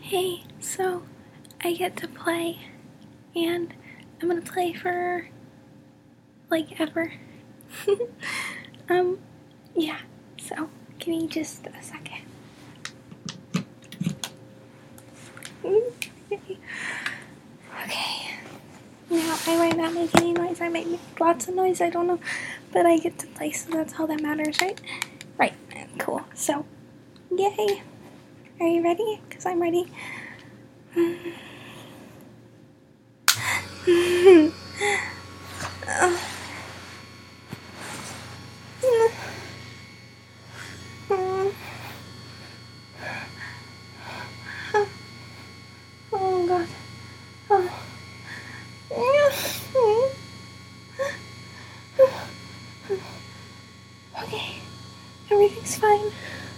Hey, so I get to play, and I'm gonna play for, like, ever. Yeah, so give me just a second. Okay, now I might not make any noise, I might make lots of noise, I don't know, but I get to play, so that's all that matters, right? Right, cool, so, yay! Are you ready? Because I'm ready. Oh god. Oh. Okay, everything's fine.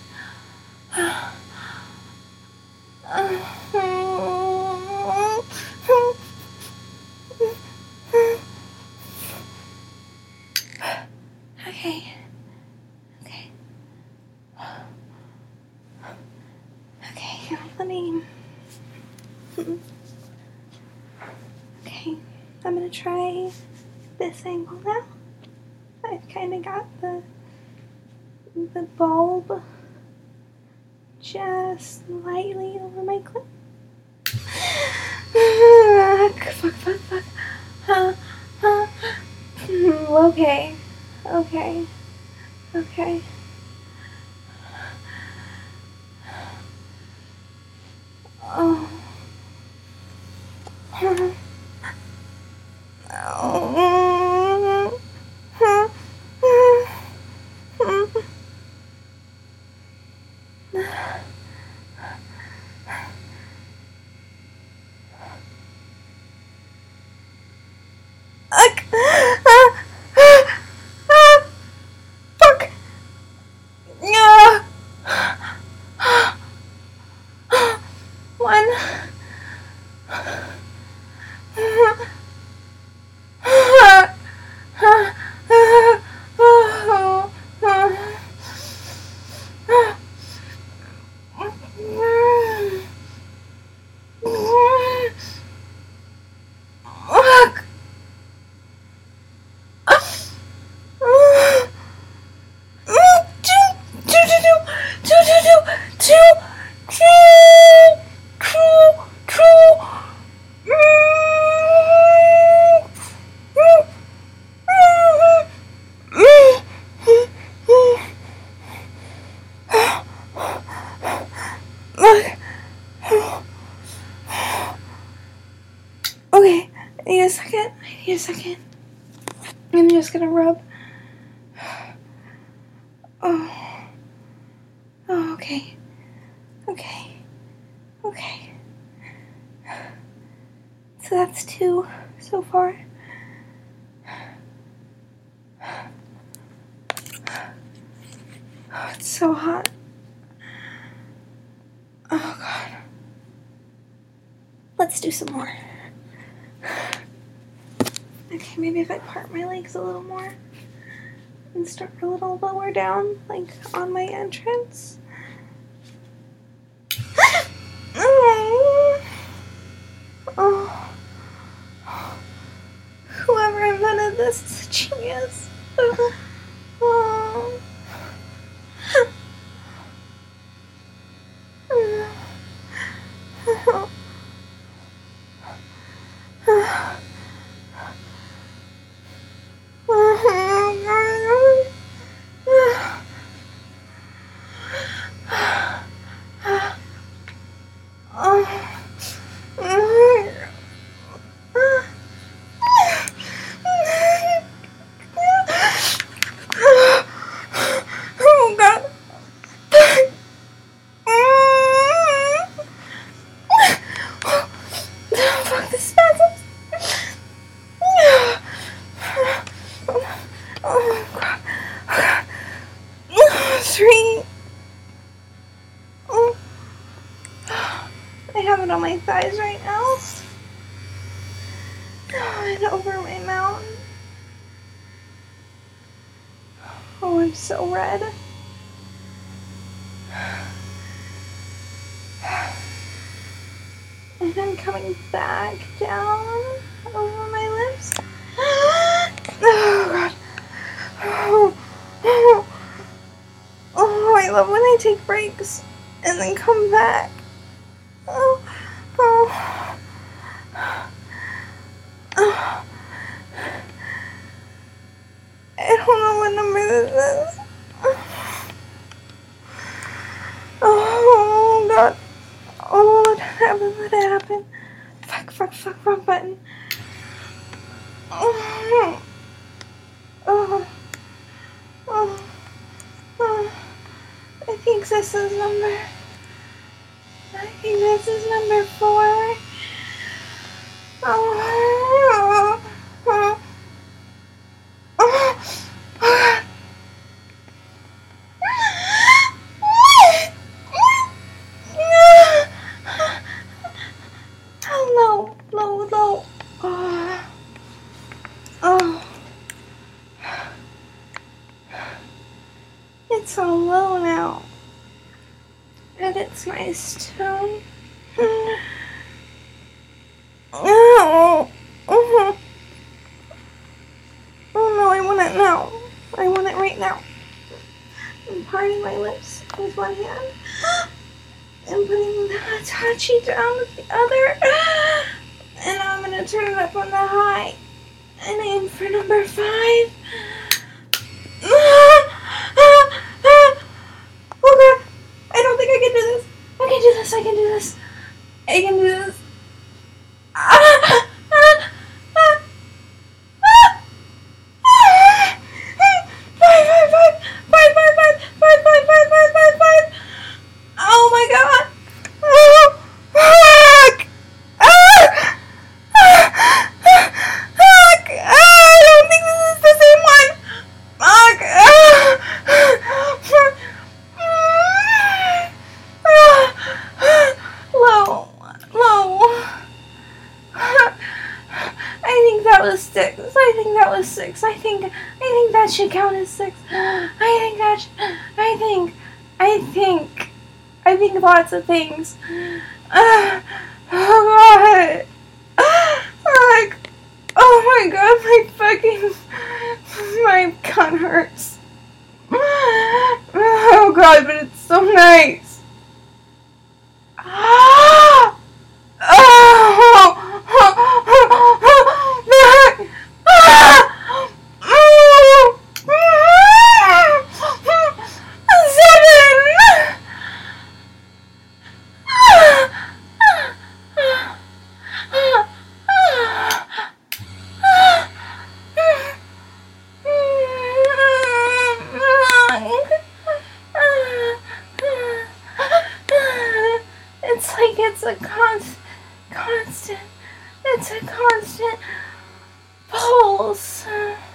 Okay. Okay. Okay, let me... Okay, I'm gonna try this angle now. I've kind of got the bulb just slightly over my clip. Fuck. Okay. Oh. Fuck. One. Okay, I need a second. I'm just gonna rub. Oh, okay. So that's 2 so far. Oh, it's so hot. Oh god. Let's do some more. Okay, maybe if I part my legs a little more and start a little lower down, like on my entrance. Oh. Whoever invented this is a genius. Oh. I have it on my thighs right now. And over my mouth. Oh, I'm so red. And then coming back down over my lips. Oh, God. Oh, I love when I take breaks and then come back. Oh. I don't know what number this is. Oh, God. Oh, what happened? What happened? Fuck, wrong button. Oh. I think this is number 4. Low. It's all low now. And it's nice too. Oh no, I want it now. I want it right now. I'm parting my lips with one hand and putting the Hitachi down with the other. And now I'm gonna turn it up on the high and aim for number 5. Oh God, I don't think I can do this. I can do this. Five. Oh my God. Oh, fuck. I don't think this is the same one. Fuck. Low. I think that was 6. I think that should count as 6. I think lots of things. Oh God. Like, oh my God, my gun hurts. Oh God, but it's so nice. It's a constant pulse.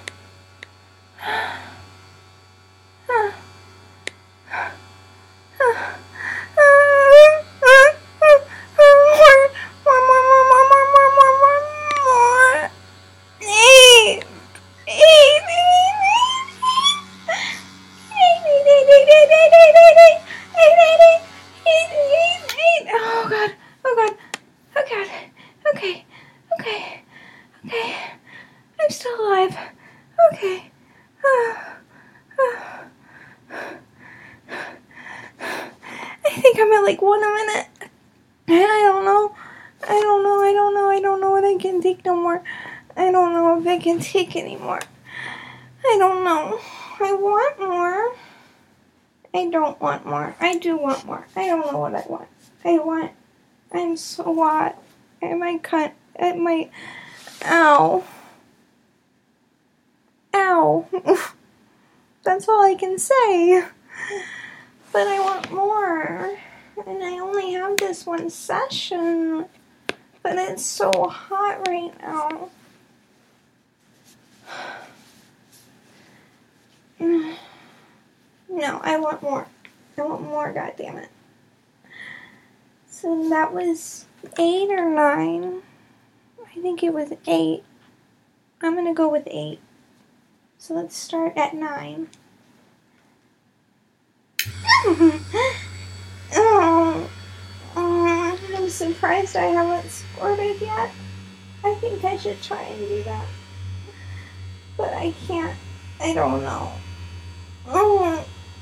Okay. I'm still alive. Okay. I think I'm at like 1 a minute. And I don't know what I can take no more. I don't know if I can take anymore. I don't know. I want more. I don't want more. I do want more. I don't know what I want. I'm so hot. At my cunt. At my... Ow. That's all I can say. But I want more. And I only have this one session. But it's so hot right now. No, I want more. I want more, goddammit. So that was 8 or 9. I think it was 8. I'm gonna go with 8. So let's start at 9. I'm surprised I haven't squirted yet. I think I should try and do that. But I can't. I don't know. Oh.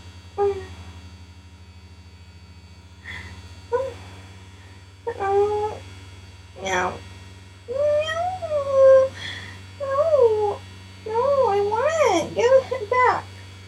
No. No. No. No, I want it. Give it back.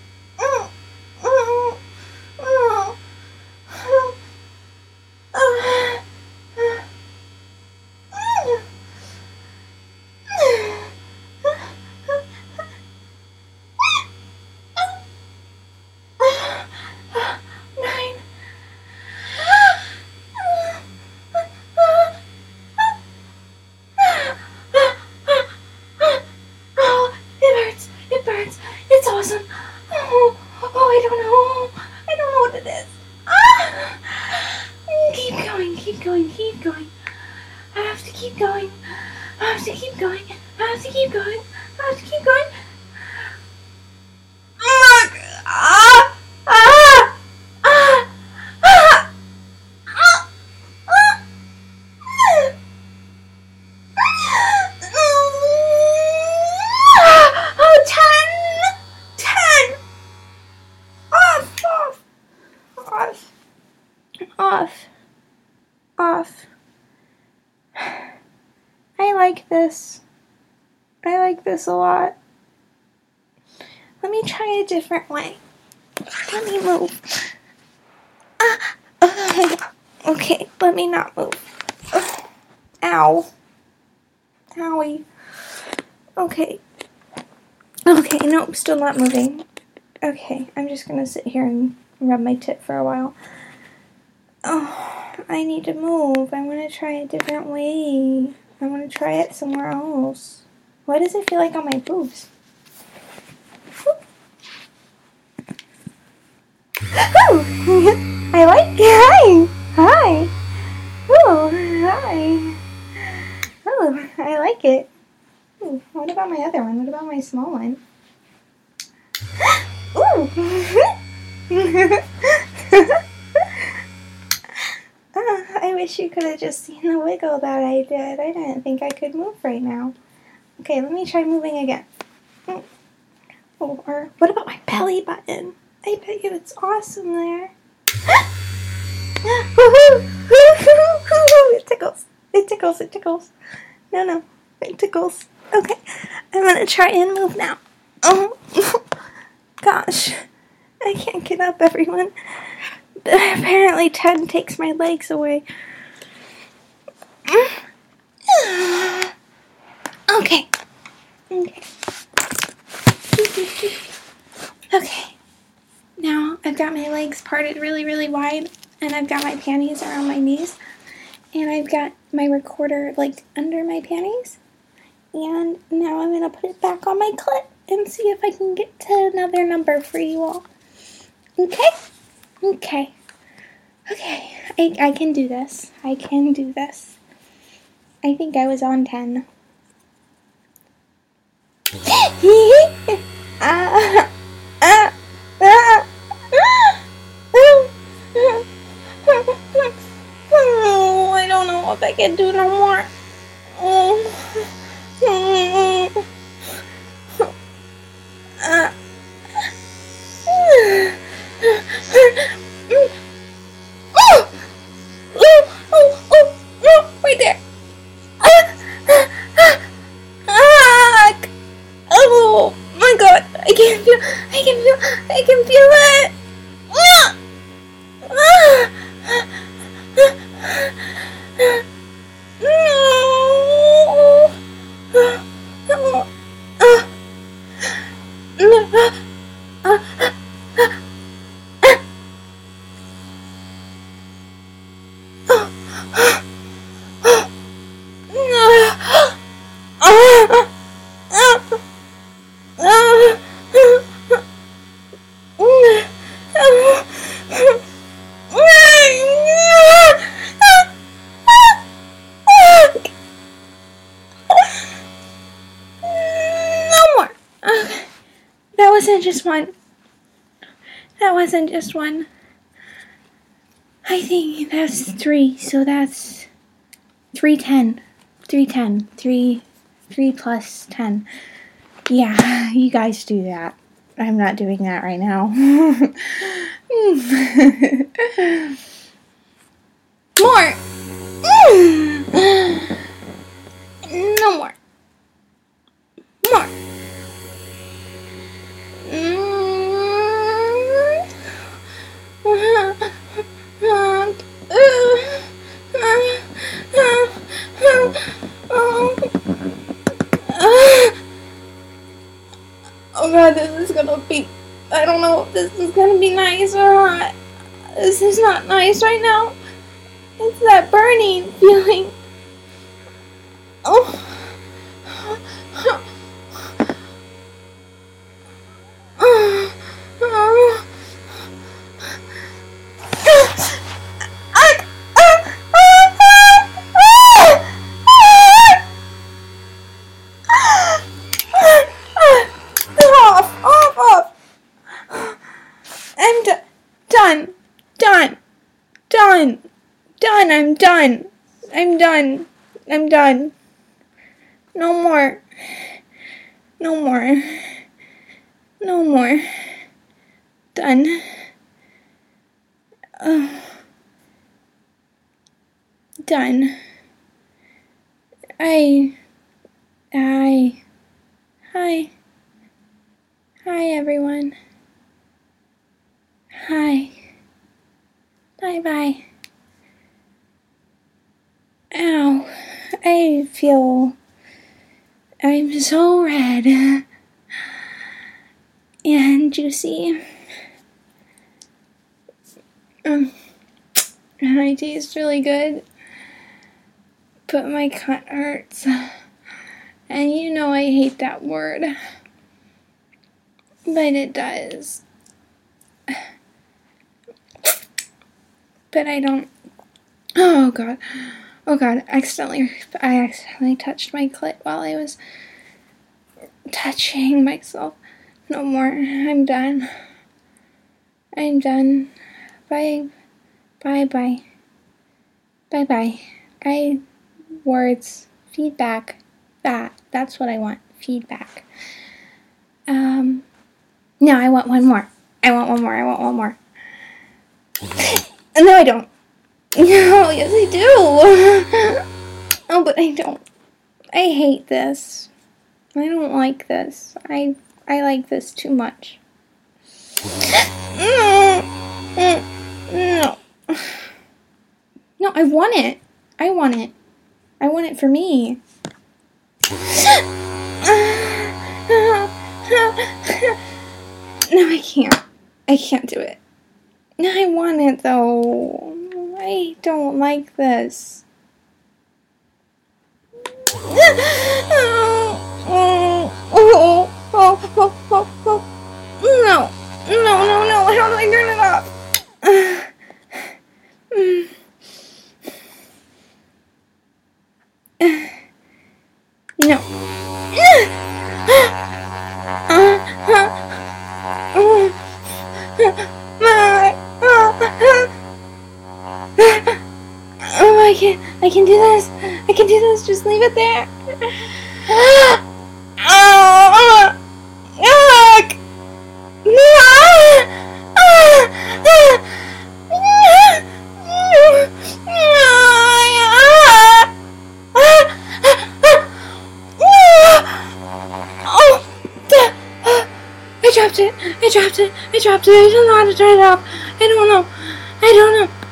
It's awesome. Oh, I don't know. I don't know what it is. Keep going, keep going, keep going. I have to keep going. I have to keep going. I have to keep going. I have to keep going. Off. I like this. I like this a lot. Let me try a different way. Let me move. Okay, let me not move. Ow. Owie. Okay. Okay, nope, still not moving. Okay, I'm just gonna sit here and rub my tit for a while. Oh, I need to move. I want to try a different way. I want to try it somewhere else. Why does it feel like on my boobs? I like it. Hi. Oh, hi. Oh, I like it. Ooh, what about my other one? What about my small one? Ooh. I wish you could have just seen the wiggle that I did. I didn't think I could move right now. Okay, let me try moving again. Or what about my belly button? I bet you it's awesome there. It tickles. It tickles. It tickles. No. It tickles. Okay, I'm gonna try and move now. Oh, gosh. I can't get up, everyone. Apparently 10 takes my legs away. Okay. Okay. Now I've got my legs parted really, really wide, and I've got my panties around my knees, and I've got my recorder like under my panties, and now I'm gonna put it back on my clit and see if I can get to another number for you all. Okay. I can do this. I think I was on 10. I don't know if I can do no more. Right there. Oh my god, I can feel it. That wasn't just one. I think that's 3, so that's 310. 310. 3 plus 10. Yeah, you guys do that. I'm not doing that right now. More! No more. More. Oh god, this is gonna be, I don't know if this is gonna be nice or not. This is not nice right now. It's that burning feeling. Oh. I'm done. No more. Done. Done. Hi everyone. Hi. Bye. Ow. I'm so red and juicy. And I taste really good, but my cut hurts. And you know I hate that word, but it does. But I don't. Oh god, I accidentally touched my clit while I was touching myself. No more. I'm done. Bye. Words. Feedback. That's what I want. Feedback. No, I want one more. No, I don't. No, yes I do. Oh, but I don't. I hate this. I don't like this. I like this too much. No. No, I want it. I want it for me. No, I can't. I can't do it. No, I want it though. I don't like this. No. How do I turn it off? No. Oh, I can do this. Just leave it there. I dropped it. I don't know how to turn it off. I don't know.